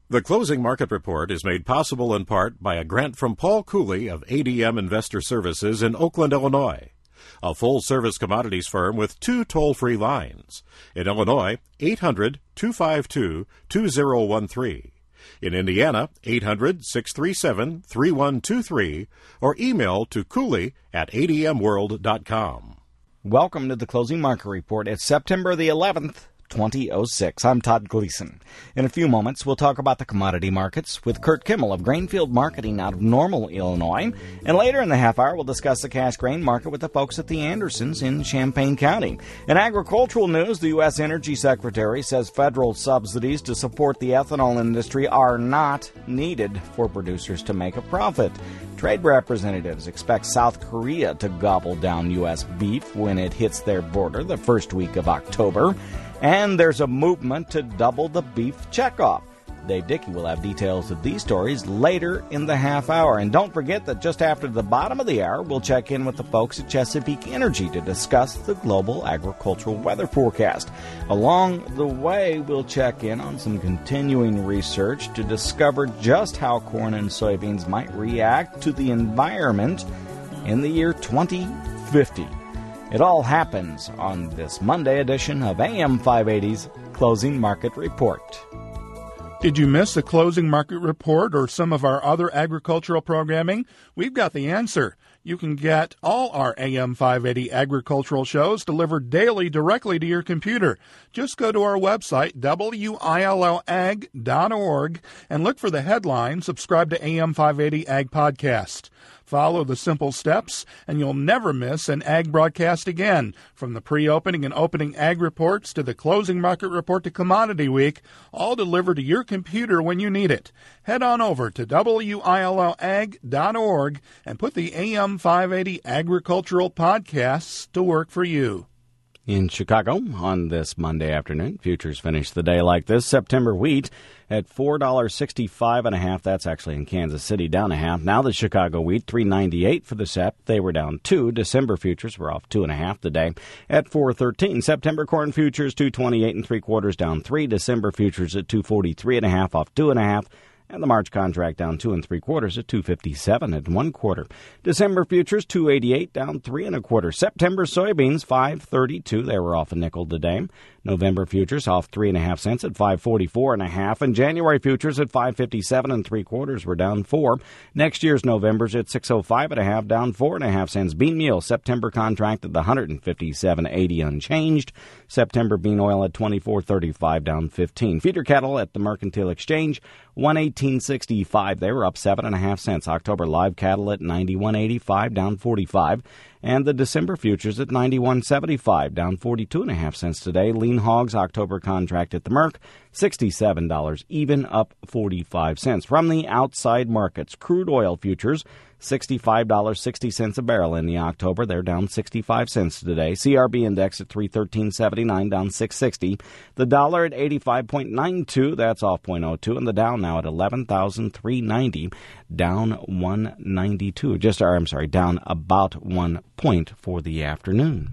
The Closing Market Report is made possible in part by a grant from Paul Cooley of ADM Investor Services in Oakland, Illinois, a full-service commodities firm with 2 toll-free lines. In Illinois, 800-252-2013. In Indiana, 800-637-3123, or email to cooley@admworld.com. Welcome to the Closing Market Report. It's September the 11th. 2006. I'm Todd Gleason. In a few moments, we'll talk about the commodity markets with Kurt Kimmel of Grainfield Marketing out of Normal, Illinois. And later in the half hour, we'll discuss the cash grain market with the folks at the Andersons in Champaign County. In agricultural news, the U.S. Energy Secretary says federal subsidies to support the ethanol industry are not needed for producers to make a profit. Trade representatives expect South Korea to gobble down U.S. beef when it hits their border the first week of October. And there's a movement to double the beef checkoff. Dave Dickey will have details of these stories later in the half hour. And don't forget that just after the bottom of the hour, we'll check in with the folks at Chesapeake Energy to discuss the global agricultural weather forecast. Along the way, we'll check in on some continuing research to discover just how corn and soybeans might react to the environment in the year 2050. It all happens on this Monday edition of AM 580's Closing Market Report. Did you miss the Closing Market Report or some of our other agricultural programming? We've got the answer. You can get all our AM 580 agricultural shows delivered daily directly to your computer. Just go to our website, WILLAG.org, and look for the headline, Subscribe to AM 580 Ag Podcast. Follow the simple steps, and you'll never miss an ag broadcast again. From the pre-opening and opening ag reports to the closing market report to Commodity Week, all delivered to your computer when you need it. Head on over to WILLAG.org and put the AM 580 agricultural podcasts to work for you. In Chicago, on this Monday afternoon, futures finished the day like this. September wheat at $4.65.5. That's actually in Kansas City, down a half. Now the Chicago wheat, $3.98 for the SEP. They were down 2. December futures were off 2.5 today at $4.13. September corn futures, $2.28 3/4, down 3. December futures at $2.43.5, off 2.5. And the March contract down 2 3/4 at $2.57 1/4. December futures $2.88, down 3 1/4. September soybeans $5.32. They were off a nickel today. November futures off 3.5 cents at $5.44.5. And January futures at $5.57 3/4 were down 4. Next year's November's at $6.05.5, down 4.5 cents. Bean meal September contract at the $157.80 unchanged. September bean oil at $24.35, down 15. Feeder cattle at the Mercantile Exchange $118.65. They were up 7.5 cents. October live cattle at $91.85, down 45. And the December futures at $91.75, down 42.5 cents today. Lean hogs October contract at the Merc $67, even up 45 cents. From the outside markets, crude oil futures $65.60 a barrel in the October. They're down 65 cents today. CRB index at 313.79, down 660. The dollar at 85.92, that's off 0.02, and the Dow now at 11,390, down 192. Down about 1 point for the afternoon.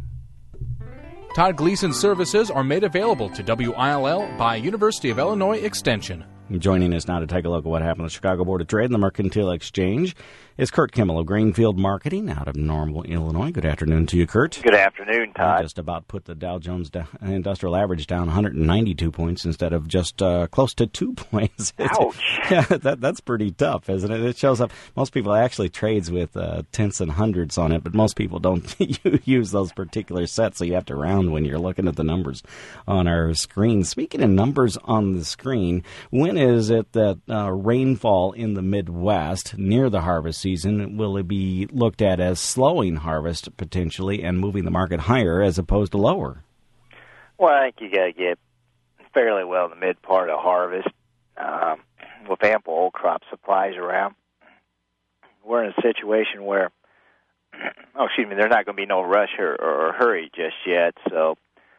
Todd Gleason services are made available to WILL by University of Illinois Extension. Joining us now to take a look at what happened at the Chicago Board of Trade and the Mercantile Exchange is Kurt Kimmel of Grainfield Marketing out of Normal, Illinois. Good afternoon to you, Kurt. Good afternoon, Todd. I just about put the Dow Jones Industrial Average down 192 points instead of just close to 2 points. Ouch. Yeah, that's pretty tough, isn't it? It shows up. Most people actually trades with tenths and hundredths on it, but most people don't use those particular sets, so you have to round when you're looking at the numbers on our screen. Speaking of numbers on the screen, when is it that rainfall in the Midwest near the harvest season will it be looked at as slowing harvest potentially and moving the market higher as opposed to lower? Well, I think you got to get fairly well in the mid part of harvest with ample old crop supplies around. We're in a situation where, there's not going to be no rush or hurry just yet. So,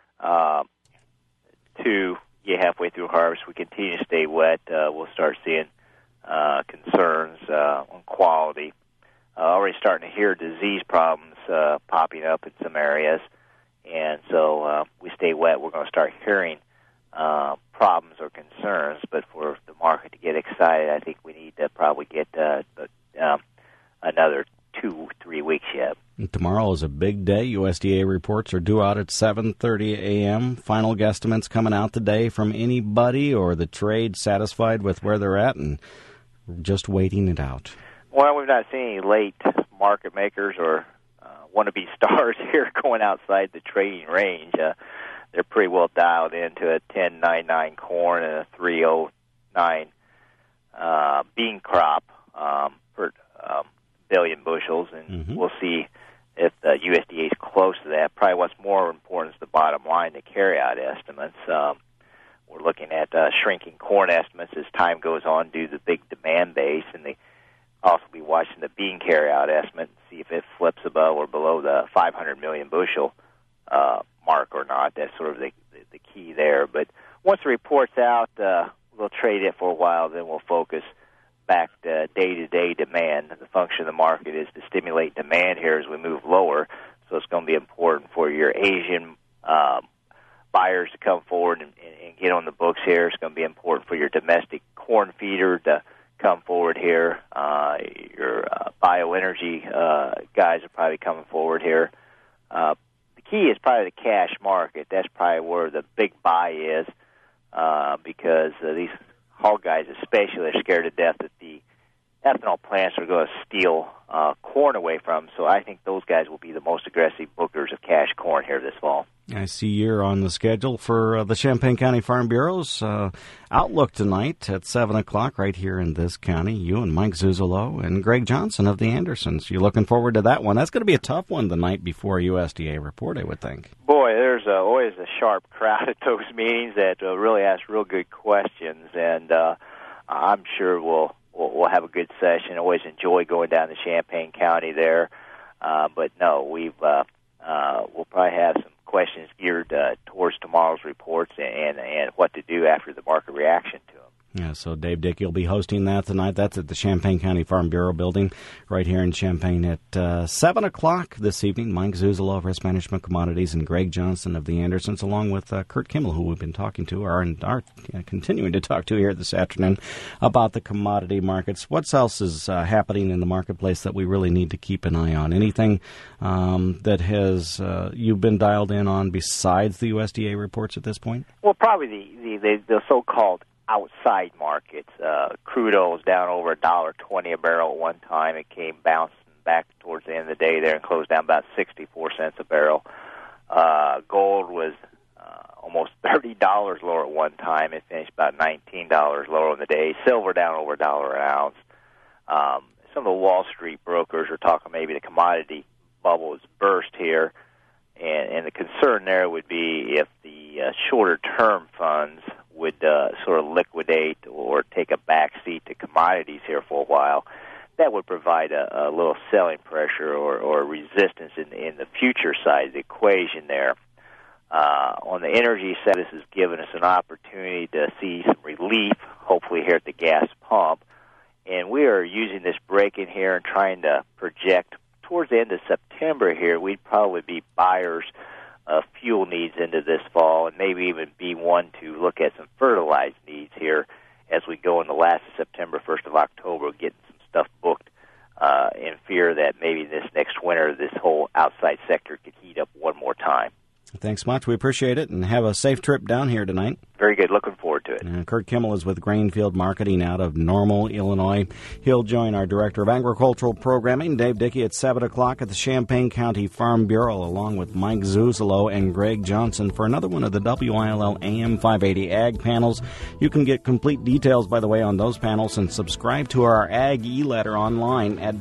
to get halfway through harvest, we continue to stay wet. We'll start seeing concerns on quality. Already starting to hear disease problems popping up in some areas. And so we stay wet, we're going to start hearing problems or concerns. But for the market to get decided. I think we need to probably get another 2-3 weeks yet. Tomorrow is a big day. USDA reports are due out at 7:30 a.m. Final guesstimates coming out today from anybody, or the trade satisfied with where they're at and just waiting it out? Well, we've not seen any late market makers or wannabe stars here going outside the trading range. They're pretty well dialed into a 10.99 corn and a 3.09 bean crop per billion bushels, and we'll see if the USDA is close to that. Probably what's more important is the bottom line, the carryout estimates. We're looking at shrinking corn estimates as time goes on due to the big demand base, and they also be watching the bean carryout estimate and see if it flips above or below the 500 million bushel mark or not. That's sort of the key there. But once the report's out, we'll trade it for a while, then we'll focus back to day-to-day demand. The function of the market is to stimulate demand here as we move lower, so it's going to be important for your Asian buyers to come forward and get on the books here. It's going to be important for your domestic corn feeder to come forward here. Your bioenergy guys are probably coming forward here. The key is probably the cash market. That's probably where the big buy is, because these hog guys especially are scared to death that the ethanol plants are going to steal corn away from them. So I think those guys will be the most aggressive bookers of cash corn here this fall. I see you're on the schedule for the Champaign County Farm Bureau's Outlook tonight at 7 o'clock right here in this county. You and Mike Zuzolo and Greg Johnson of the Andersons. You're looking forward to that one. That's going to be a tough one the night before USDA report, I would think. Boy, there's always a sharp crowd at those meetings that really ask real good questions, and I'm sure we'll have a good session. I always enjoy going down to Champaign County there. But no, we'll probably have some questions geared towards tomorrow's reports and what to do after the market reaction to them. Yeah, so Dave Dickey will be hosting that tonight. That's at the Champaign County Farm Bureau building right here in Champaign at 7 o'clock this evening. Mike Zuzolo of Risk Management Commodities and Greg Johnson of the Andersons, along with Kurt Kimmel, who we've been talking to, are continuing to talk to here this afternoon about the commodity markets. What else is happening in the marketplace that we really need to keep an eye on? Anything that has you've been dialed in on besides the USDA reports at this point? Well, probably the so-called outside markets. Crude oil is down over $1.20 a barrel at one time. It came bouncing back towards the end of the day there and closed down about 64 cents a barrel. Gold was almost $30 lower at one time. It finished about $19 lower on the day. Silver down over $1 an ounce. Some of the Wall Street brokers are talking maybe the commodity bubble has burst here, and the concern there would be if the shorter-term funds would sort of liquidate or take a back seat to commodities here for a while. That would provide a little selling pressure or resistance in the future side of the equation there. On the energy side, this has given us an opportunity to see some relief, hopefully here at the gas pump. And we are using this break in here and trying to project towards the end of September here, we'd probably be buyers of fuel needs into this fall, and maybe even be one to look at some fertilized needs here as we go in the last of September, 1st of October, getting some stuff booked in fear that maybe this next winter this whole outside sector could heat up one more time. Thanks much. We appreciate it, and have a safe trip down here tonight. Very good. Looking forward to it. Kurt Kimmel is with Grainfield Marketing out of Normal, Illinois. He'll join our Director of Agricultural Programming, Dave Dickey, at 7 o'clock at the Champaign County Farm Bureau, along with Mike Zuzolo and Greg Johnson for another one of the WILL AM 580 Ag panels. You can get complete details, by the way, on those panels and subscribe to our Ag e-letter online at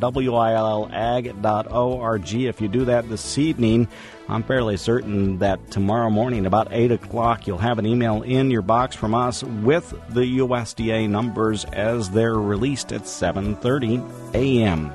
willag.org. If you do that this evening, I'm fairly certain that tomorrow morning about 8 o'clock you'll have an email in your box from us with the USDA numbers as they're released at 7:30 a.m.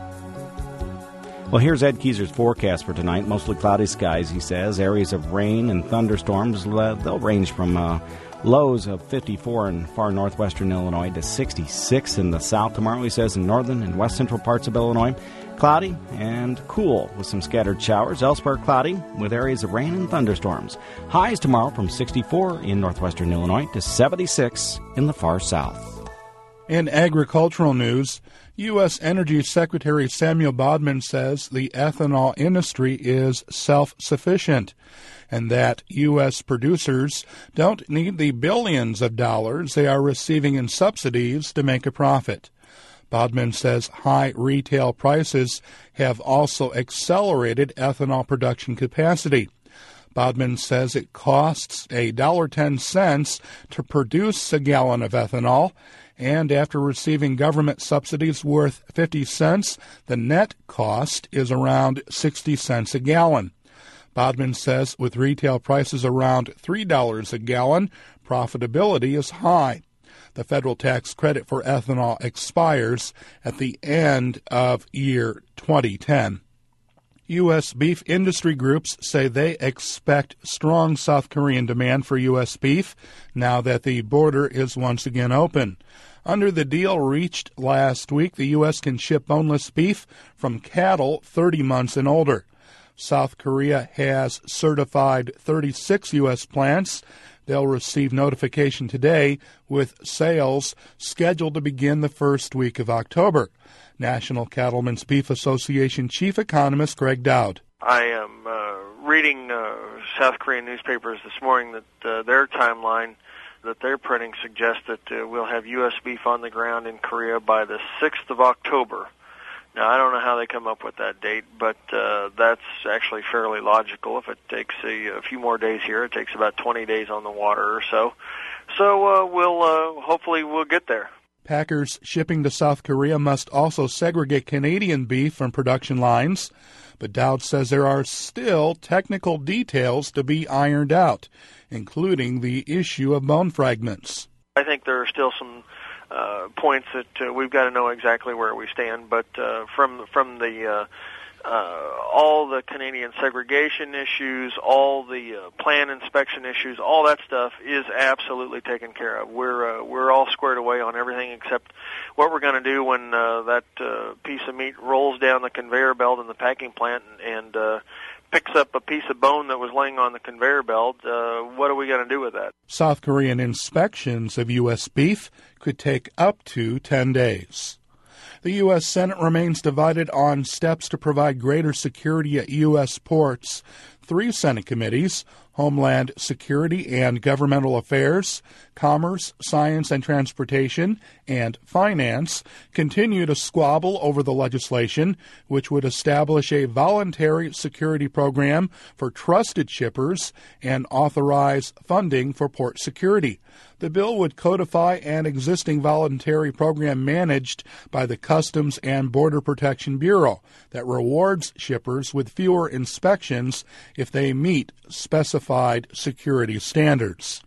Well, here's Ed Keyser's forecast for tonight. Mostly cloudy skies, he says. Areas of rain and thunderstorms, they'll range from lows of 54 in far northwestern Illinois to 66 in the south tomorrow, he says, in northern and west central parts of Illinois. Cloudy and cool with some scattered showers. Elsewhere cloudy with areas of rain and thunderstorms. Highs tomorrow from 64 in northwestern Illinois to 76 in the far south. In agricultural news, U.S. Energy Secretary Samuel Bodman says the ethanol industry is self-sufficient and that U.S. producers don't need the billions of dollars they are receiving in subsidies to make a profit. Bodman says high retail prices have also accelerated ethanol production capacity. Bodman says it costs $1.10 to produce a gallon of ethanol, and after receiving government subsidies worth 50 cents, the net cost is around 60 cents a gallon. Bodman says with retail prices around $3 a gallon, profitability is high. The federal tax credit for ethanol expires at the end of year 2010. U.S. beef industry groups say they expect strong South Korean demand for U.S. beef now that the border is once again open. Under the deal reached last week, the U.S. can ship boneless beef from cattle 30 months and older. South Korea has certified 36 U.S. plants. They'll receive notification today, with sales scheduled to begin the first week of October. National Cattlemen's Beef Association Chief Economist Greg Dowd. I am reading South Korean newspapers this morning that their timeline that they're printing suggests that we'll have U.S. beef on the ground in Korea by the 6th of October. Now, I don't know how they come up with that date, but that's actually fairly logical. If it takes a few more days here, it takes about 20 days on the water or so. So hopefully we'll get there. Packers shipping to South Korea must also segregate Canadian beef from production lines, but Dowd says there are still technical details to be ironed out, including the issue of bone fragments. I think there are still some points that we've got to know exactly where we stand, but from the all the Canadian segregation issues, all the plant inspection issues, all that stuff is absolutely taken care of. We're all squared away on everything except what we're going to do when that piece of meat rolls down the conveyor belt in the packing plant and picks up a piece of bone that was laying on the conveyor belt. What are we going to do with that? South Korean inspections of U.S. beef could take up to 10 days. The U.S. Senate remains divided on steps to provide greater security at U.S. ports. 3 Senate committees, Homeland Security and Governmental Affairs, Commerce, Science and Transportation, and Finance, continue to squabble over the legislation, which would establish a voluntary security program for trusted shippers and authorize funding for port security. The bill would codify an existing voluntary program managed by the Customs and Border Protection Bureau that rewards shippers with fewer inspections if they meet specified security standards.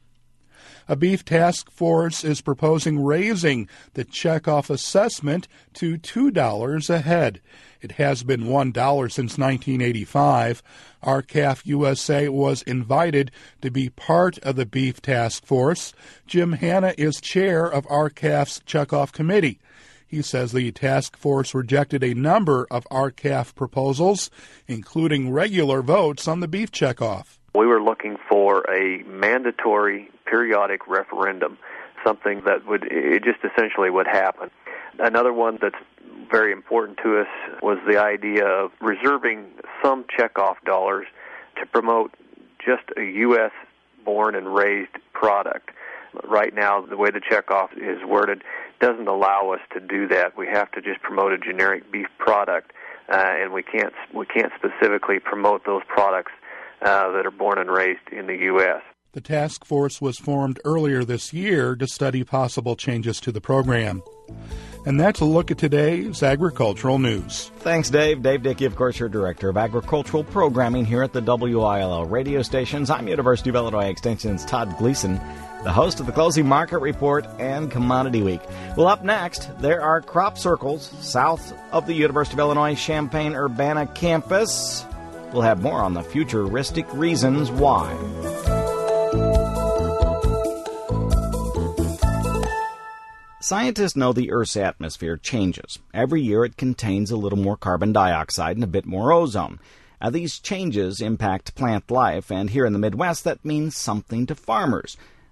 A beef task force is proposing raising the checkoff assessment to $2 a head. It has been $1 since 1985. RCAF USA was invited to be part of the beef task force. Jim Hanna is chair of RCAF's checkoff committee. He says the task force rejected a number of RCAF proposals, including regular votes on the beef checkoff. We were looking for a mandatory periodic referendum, something that would just essentially would happen. Another one that's very important to us was the idea of reserving some checkoff dollars to promote just a U.S. born and raised product. Right now, the way the checkoff is worded doesn't allow us to do that. We have to just promote a generic beef product, and we can't specifically promote those products that are born and raised in the U.S. The task force was formed earlier this year to study possible changes to the program. And that's a look at today's agricultural news. Thanks, Dave. Dave Dickey, of course, your Director of Agricultural Programming here at the WILL radio stations. I'm University of Illinois Extension's Todd Gleason, the host of the Closing Market Report and Commodity Week. Well, up next, there are crop circles south of the University of Illinois Champaign-Urbana campus. We'll have more on the futuristic reasons why. Scientists know the Earth's atmosphere changes. Every year it contains a little more carbon dioxide and a bit more ozone. These changes impact plant life, and here in the Midwest that means something to farmers.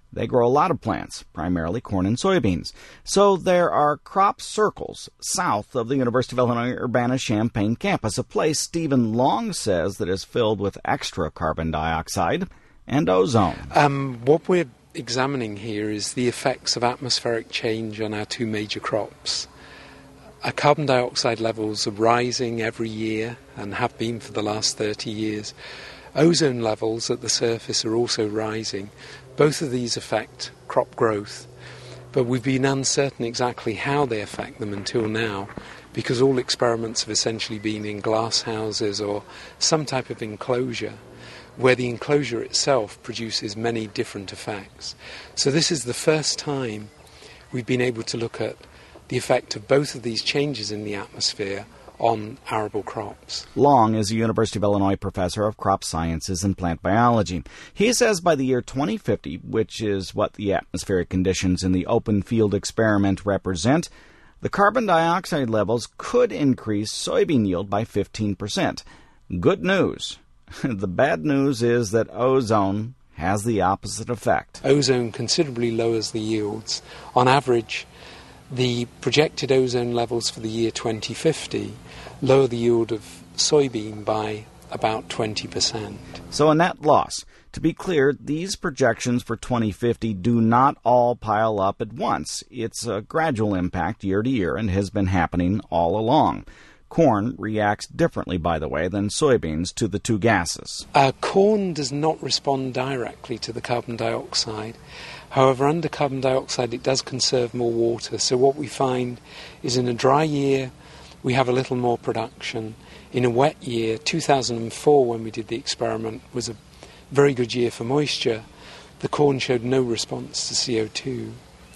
They grow a lot of plants, primarily corn and soybeans. So there are crop circles south of the University of Illinois Urbana-Champaign campus, a place Stephen Long says that is filled with extra carbon dioxide and ozone. What we're examining here is the effects of atmospheric change on our two major crops. Our carbon dioxide levels are rising every year and have been for the last 30 years. Ozone levels at the surface are also rising. Both of these affect crop growth, but we've been uncertain exactly how they affect them until now, because all experiments have essentially been in glass houses or some type of enclosure, where the enclosure itself produces many different effects. So this is the first time we've been able to look at the effect of both of these changes in the atmosphere on arable crops. Long is a University of Illinois professor of crop sciences and plant biology. He says by the year 2050, which is what the atmospheric conditions in the open field experiment represent, the carbon dioxide levels could increase soybean yield by 15%. Good news. The bad news is that ozone has the opposite effect. Ozone considerably lowers the yields. On average, the projected ozone levels for the year 2050 lower the yield of soybean by about 20%. So a net loss. To be clear, these projections for 2050 do not all pile up at once. It's a gradual impact year to year and has been happening all along. Corn reacts differently, by the way, than soybeans to the two gases. Corn does not respond directly to the carbon dioxide. However, under carbon dioxide, it does conserve more water. So what we find is in a dry year, we have a little more production. In a wet year, 2004, when we did the experiment, was a very good year for moisture. The corn showed no response to CO2.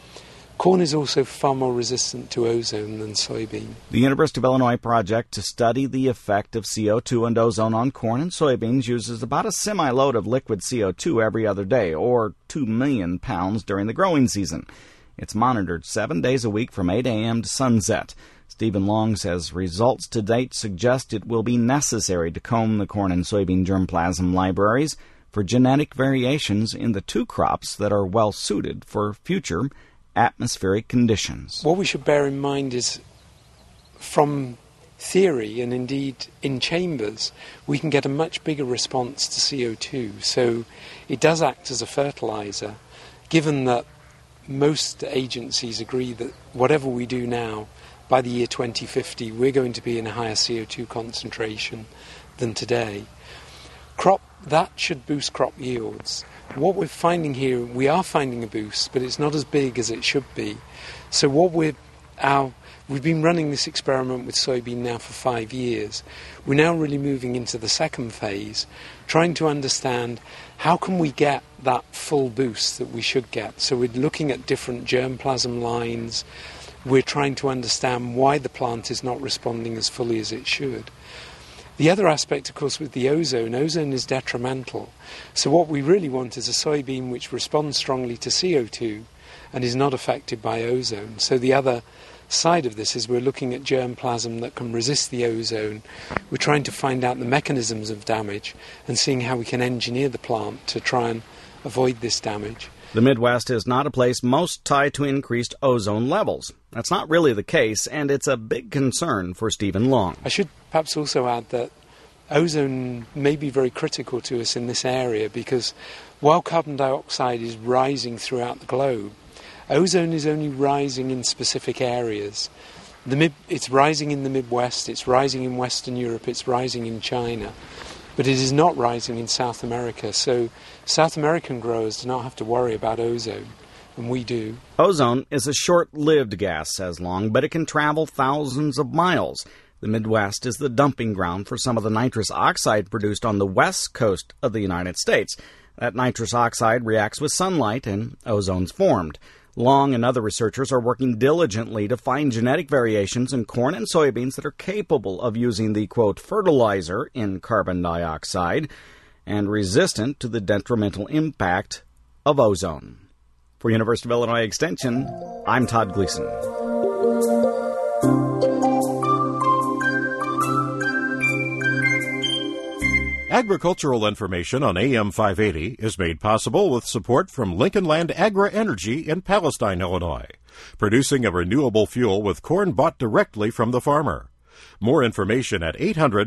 Corn is also far more resistant to ozone than soybean. The University of Illinois project to study the effect of CO2 and ozone on corn and soybeans uses about a semi-load of liquid CO2 every other day, or 2 million pounds during the growing season. It's monitored 7 days a week from 8 a.m. to sunset. Stephen Long says results to date suggest it will be necessary to comb the corn and soybean germplasm libraries for genetic variations in the two crops that are well suited for future atmospheric conditions. What we should bear in mind is, from theory and indeed in chambers, we can get a much bigger response to CO2. So it does act as a fertilizer, given that most agencies agree that whatever we do now, by the year 2050, we're going to be in a higher CO2 concentration than today. That should boost crop yields. What we're finding here, we are finding a boost, but it's not as big as it should be. So we've been running this experiment with soybean now for 5 years. We're now really moving into the second phase, trying to understand how can we get that full boost that we should get. So we're looking at different germplasm lines. We're trying to understand why the plant is not responding as fully as it should. The other aspect, of course, with the ozone is detrimental. So what we really want is a soybean which responds strongly to CO2 and is not affected by ozone. So the other side of this is we're looking at germplasm that can resist the ozone. We're trying to find out the mechanisms of damage and seeing how we can engineer the plant to try and avoid this damage. The Midwest is not a place most tied to increased ozone levels. That's not really the case, and it's a big concern for Stephen Long. I should perhaps also add that ozone may be very critical to us in this area, because while carbon dioxide is rising throughout the globe, ozone is only rising in specific areas. It's rising in the Midwest, it's rising in Western Europe, it's rising in China. But it is not rising in South America, so South American growers do not have to worry about ozone, and we do. Ozone is a short-lived gas, says Long, but it can travel thousands of miles. The Midwest is the dumping ground for some of the nitrous oxide produced on the west coast of the United States. That nitrous oxide reacts with sunlight, and ozone's formed. Long and other researchers are working diligently to find genetic variations in corn and soybeans that are capable of using the, quote, fertilizer in carbon dioxide and resistant to the detrimental impact of ozone. For University of Illinois Extension, I'm Todd Gleason. Agricultural information on AM 580 is made possible with support from Lincoln Land Agri-Energy in Palestine, Illinois, producing a renewable fuel with corn bought directly from the farmer. More information at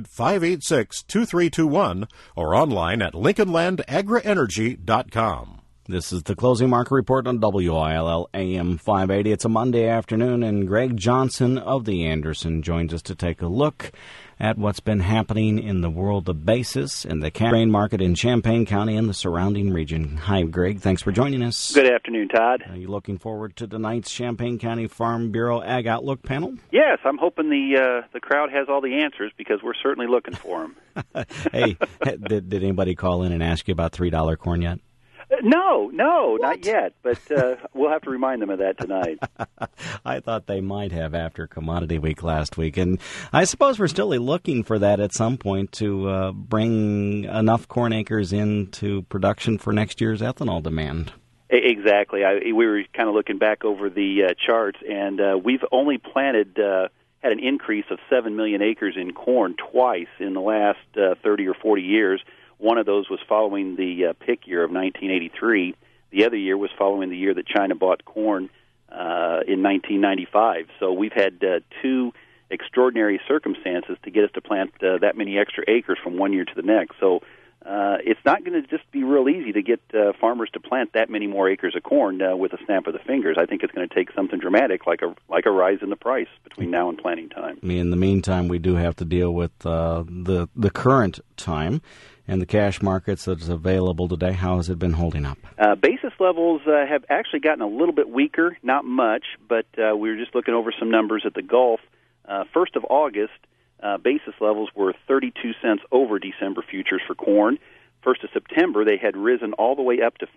800-586-2321 or online at lincolnlandagrienergy.com. This is the closing market report on WILL AM 580. It's a Monday afternoon, and Greg Johnson of the Anderson joins us to take a look at what's been happening in the world of basis and the grain market in Champaign County and the surrounding region. Hi, Greg. Thanks for joining us. Good afternoon, Todd. Are you looking forward to tonight's Champaign County Farm Bureau Ag Outlook panel? Yes, I'm hoping the crowd has all the answers because we're certainly looking for them. Hey, did anybody call in and ask you about $3 corn yet? No, not yet, but we'll have to remind them of that tonight. I thought they might have after Commodity Week last week, and I suppose we're still looking for that at some point to bring enough corn acres into production for next year's ethanol demand. Exactly. We were kind of looking back over the charts, and we've only planted, had an increase of 7 million acres in corn twice in the last 30 or 40 years. One of those was following the pick year of 1983. The other year was following the year that China bought corn in 1995. So we've had two extraordinary circumstances to get us to plant that many extra acres from one year to the next. So it's not going to just be real easy to get farmers to plant that many more acres of corn with a snap of the fingers. I think it's going to take something dramatic, like a rise in the price between now and planting time. In the meantime, we do have to deal with the current time and the cash markets that's available today. How has it been holding up? Basis levels have actually gotten a little bit weaker, not much, but we were just looking over some numbers at the Gulf. 1st of August, basis levels were 32 cents over December futures for corn. 1st of September, they had risen all the way up to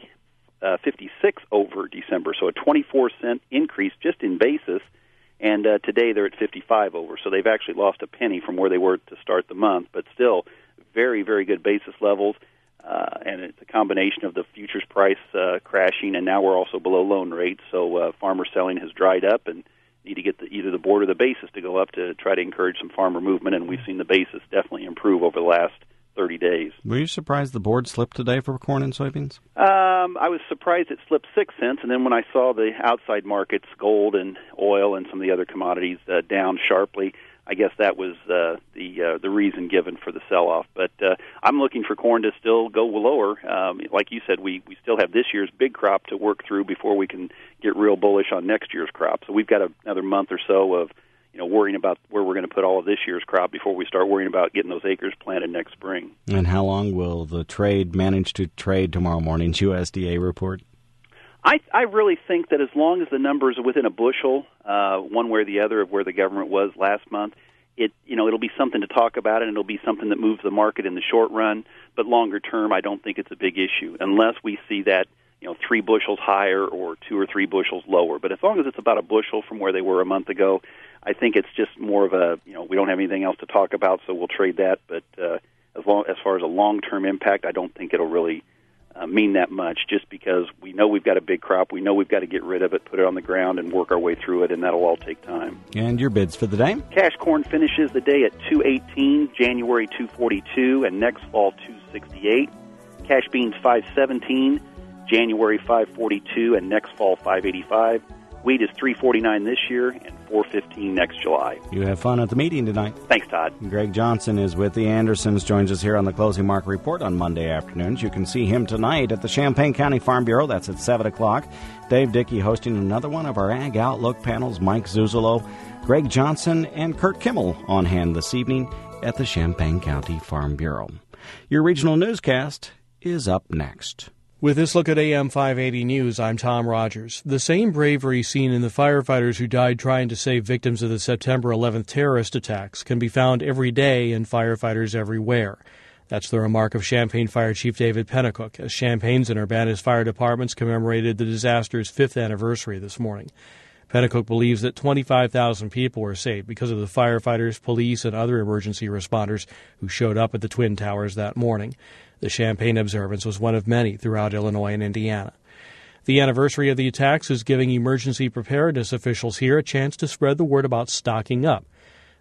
56 over December, so a 24-cent increase just in basis. And today they're at 55 over, so they've actually lost a penny from where they were to start the month, but still very, very good basis levels, and it's a combination of the futures price crashing, and now we're also below loan rates, so farmer selling has dried up and need to get either the board or the basis to go up to try to encourage some farmer movement, and we've seen the basis definitely improve over the last 30 days. Were you surprised the board slipped today for corn and soybeans? I was surprised it slipped 6 cents, and then when I saw the outside markets, gold and oil and some of the other commodities down sharply, I guess that was the reason given for the sell-off. But I'm looking for corn to still go lower. Like you said, we still have this year's big crop to work through before we can get real bullish on next year's crop. So we've got another month or so of worrying about where we're going to put all of this year's crop before we start worrying about getting those acres planted next spring. And how long will the trade manage to trade tomorrow morning's USDA report? I really think that as long as the numbers are within a bushel, one way or the other of where the government was last month, it'll be something to talk about, and it'll be something that moves the market in the short run. But longer term, I don't think it's a big issue unless we see that 3 bushels higher or 2 or 3 bushels lower. But as long as it's about a bushel from where they were a month ago, I think it's just more of a we don't have anything else to talk about, so we'll trade that. But as far as a long-term impact, I don't think it'll really mean that much, just because we know we've got a big crop, we know we've got to get rid of it, put it on the ground, and work our way through it, and that'll all take time. And your bids for the day? Cash corn finishes the day at 218, January 242, and next fall 268. Cash beans 517, January 542, and next fall 585. Wheat is $3.49 this year and $4.15 next July. You have fun at the meeting tonight. Thanks, Todd. Greg Johnson is with the Andersons, joins us here on the Closing Market Report on Monday afternoons. You can see him tonight at the Champaign County Farm Bureau. That's at 7 o'clock. Dave Dickey hosting another one of our Ag Outlook panels. Mike Zuzolo, Greg Johnson, and Kurt Kimmel on hand this evening at the Champaign County Farm Bureau. Your regional newscast is up next. With this look at AM 580 News, I'm Tom Rogers. The same bravery seen in the firefighters who died trying to save victims of the September 11th terrorist attacks can be found every day in firefighters everywhere. That's the remark of Champaign Fire Chief David Pennacook as Champaign's and Urbana's fire departments commemorated the disaster's 5th anniversary this morning. Pennacook believes that 25,000 people were saved because of the firefighters, police, and other emergency responders who showed up at the Twin Towers that morning. The Champaign observance was one of many throughout Illinois and Indiana. The anniversary of the attacks is giving emergency preparedness officials here a chance to spread the word about stocking up.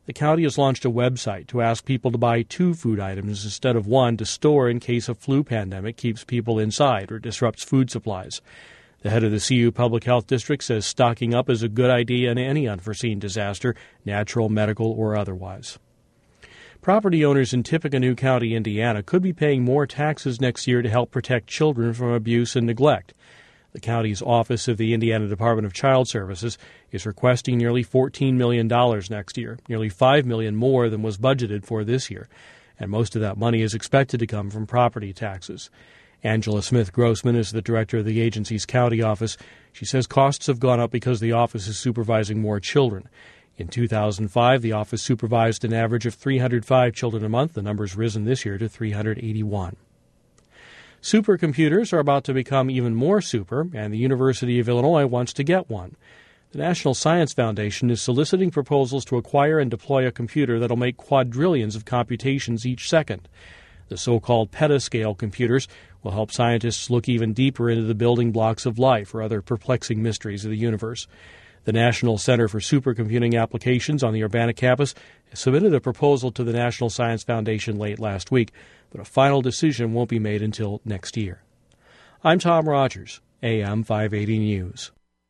The county has launched a website to ask people to buy 2 food items instead of 1 to store in case a flu pandemic keeps people inside or disrupts food supplies. The head of the CU Public Health District says stocking up is a good idea in any unforeseen disaster, natural, medical, or otherwise. Property owners in Tippecanoe County, Indiana, could be paying more taxes next year to help protect children from abuse and neglect. The county's Office of the Indiana Department of Child Services is requesting nearly $14 million next year, nearly $5 million more than was budgeted for this year, and most of that money is expected to come from property taxes. Angela Smith-Grossman is the director of the agency's county office. She says costs have gone up because the office is supervising more children. In 2005, the office supervised an average of 305 children a month. The number's risen this year to 381. Supercomputers are about to become even more super, and the University of Illinois wants to get one. The National Science Foundation is soliciting proposals to acquire and deploy a computer that'll make quadrillions of computations each second. The so-called petascale computers will help scientists look even deeper into the building blocks of life or other perplexing mysteries of the universe. The National Center for Supercomputing Applications on the Urbana campus submitted a proposal to the National Science Foundation late last week, but a final decision won't be made until next year. I'm Tom Rogers, AM 580 News.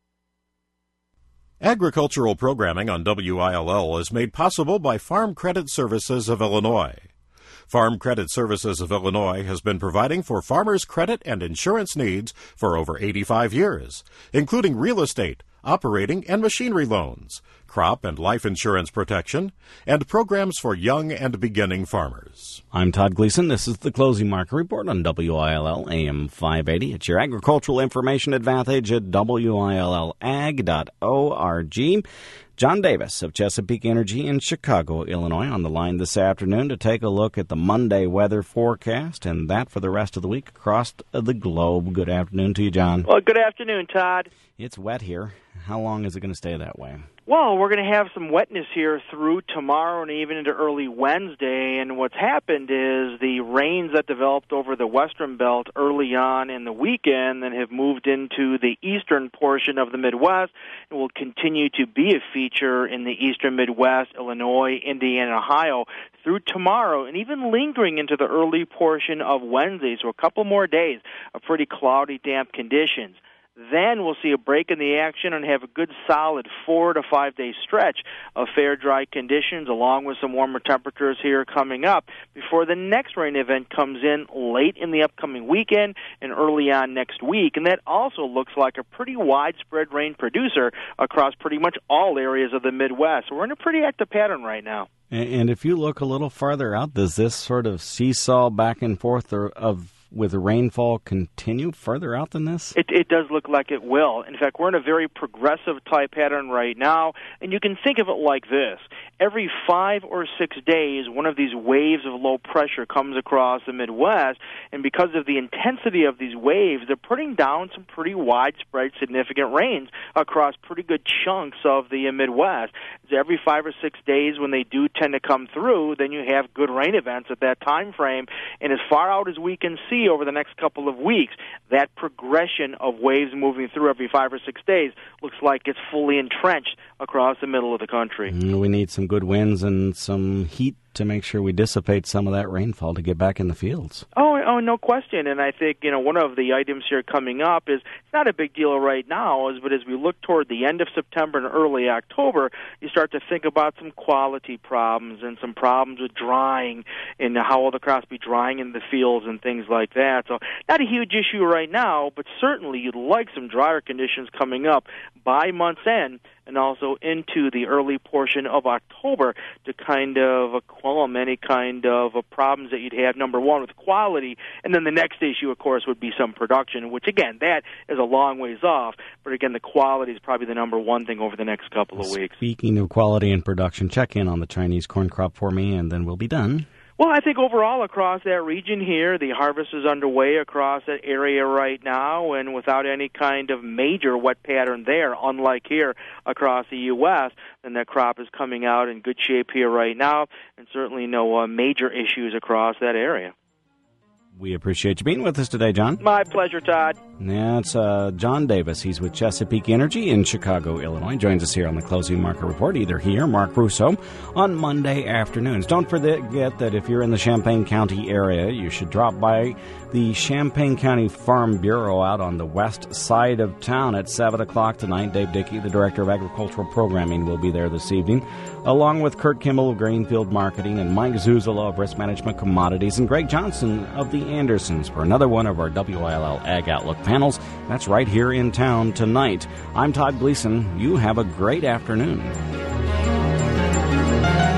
Agricultural programming on WILL is made possible by Farm Credit Services of Illinois. Farm Credit Services of Illinois has been providing for farmers' credit and insurance needs for over 85 years, including real estate, operating and machinery loans, crop and life insurance protection, and programs for young and beginning farmers. I'm Todd Gleason. This is the Closing Market Report on WILL AM 580. It's your agricultural information advantage at WILLAG.org. John Davis of Chesapeake Energy in Chicago, Illinois, on the line this afternoon to take a look at the Monday weather forecast and that for the rest of the week across the globe. Good afternoon to you, John. Well, good afternoon, Todd. It's wet here. How long is it going to stay that way? Well, we're going to have some wetness here through tomorrow and even into early Wednesday. And what's happened is the rains that developed over the western belt early on in the weekend and have moved into the eastern portion of the Midwest and will continue to be a feature in the eastern Midwest, Illinois, Indiana, Ohio through tomorrow and even lingering into the early portion of Wednesday. So a couple more days of pretty cloudy, damp conditions. Then we'll see a break in the action and have a good solid 4 to 5 day stretch of fair dry conditions along with some warmer temperatures here coming up before the next rain event comes in late in the upcoming weekend and early on next week. And that also looks like a pretty widespread rain producer across pretty much all areas of the Midwest. So we're in a pretty active pattern right now. And if you look a little farther out, does this sort of seesaw back and forth with the rainfall continue further out than this? It does look like it will. In fact, we're in a very progressive type pattern right now, and you can think of it like this. Every 5 or 6 days, one of these waves of low pressure comes across the Midwest, and because of the intensity of these waves, they're putting down some pretty widespread, significant rains across pretty good chunks of the Midwest. So every 5 or 6 days when they do tend to come through, then you have good rain events at that time frame, and as far out as we can see over the next couple of weeks, that progression of waves moving through every 5 or 6 days looks like it's fully entrenched across the middle of the country. We need some good winds and some heat to make sure we dissipate some of that rainfall to get back in the fields. Oh, no question. And I think, one of the items here coming up is it's not a big deal right now, but as we look toward the end of September and early October, you start to think about some quality problems and some problems with drying and how will the crops be drying in the fields and things like that. So not a huge issue right now, but certainly you'd like some drier conditions coming up by month's end and also into the early portion of October to kind of quell any kind of problems that you'd have, number one, with quality, and then the next issue, of course, would be some production, which, again, that is a long ways off. But, again, the quality is probably the number one thing over the next couple of weeks. Speaking of quality and production, check in on the Chinese corn crop for me, and then we'll be done. Well, I think overall across that region here, the harvest is underway across that area right now, and without any kind of major wet pattern there, unlike here across the U.S., then that crop is coming out in good shape here right now, and certainly no major issues across that area. We appreciate you being with us today, John. My pleasure, Todd. That's John Davis. He's with Chesapeake Energy in Chicago, Illinois. Joins us here on the Closing Market Report, either he or Mark Russo, on Monday afternoons. Don't forget that if you're in the Champaign County area, you should drop by the Champaign County Farm Bureau out on the west side of town at 7 o'clock tonight. Dave Dickey, the Director of Agricultural Programming, will be there this evening, along with Kurt Kimball of Grainfield Marketing and Mike Zuzula of Risk Management Commodities and Greg Johnson of the Andersons for another one of our WILL Ag Outlook panels. That's right here in town tonight. I'm Todd Gleason. You have a great afternoon.